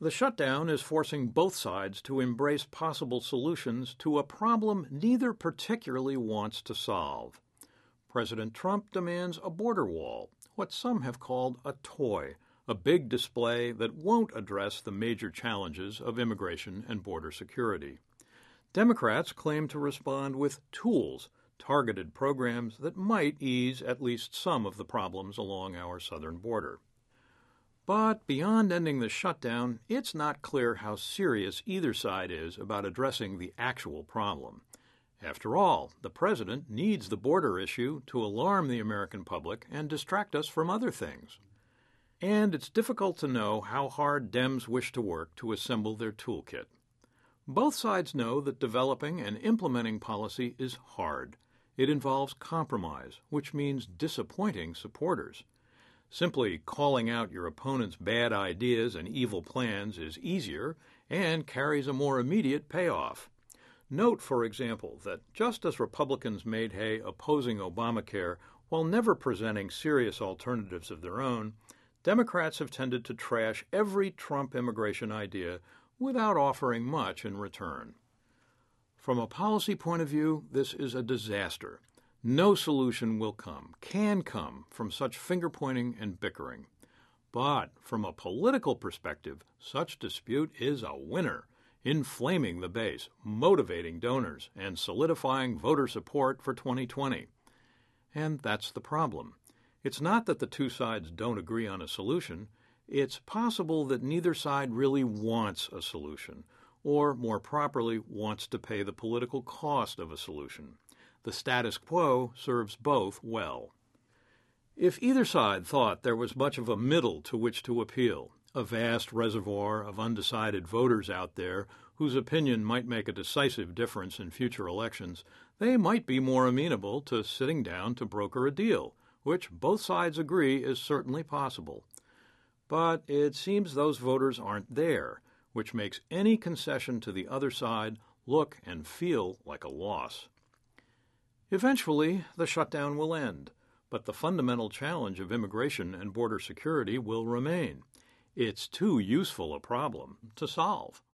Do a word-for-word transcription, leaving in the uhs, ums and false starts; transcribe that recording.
The shutdown is forcing both sides to embrace possible solutions to a problem neither particularly wants to solve. President Trump demands a border wall, what some have called a toy, a big display that won't address the major challenges of immigration and border security. Democrats claim to respond with tools, targeted programs that might ease at least some of the problems along our southern border. But beyond ending the shutdown, it's not clear how serious either side is about addressing the actual problem. After all, the president needs the border issue to alarm the American public and distract us from other things. And it's difficult to know how hard Dems wish to work to assemble their toolkit. Both sides know that developing and implementing policy is hard. It involves compromise, which means disappointing supporters. Simply calling out your opponent's bad ideas and evil plans is easier and carries a more immediate payoff. Note, for example, that just as Republicans made hay opposing Obamacare while never presenting serious alternatives of their own, Democrats have tended to trash every Trump immigration idea without offering much in return. From a policy point of view, this is a disaster. No solution will come, can come, from such finger-pointing and bickering. But from a political perspective, such dispute is a winner, inflaming the base, motivating donors, and solidifying voter support for twenty twenty. And that's the problem. It's not that the two sides don't agree on a solution. It's possible that neither side really wants a solution, or more properly, wants to pay the political cost of a solution. The status quo serves both well. If either side thought there was much of a middle to which to appeal, a vast reservoir of undecided voters out there whose opinion might make a decisive difference in future elections, they might be more amenable to sitting down to broker a deal, which both sides agree is certainly possible. But it seems those voters aren't there, which makes any concession to the other side look and feel like a loss. Eventually, the shutdown will end, but the fundamental challenge of immigration and border security will remain. It's too useful a problem to solve.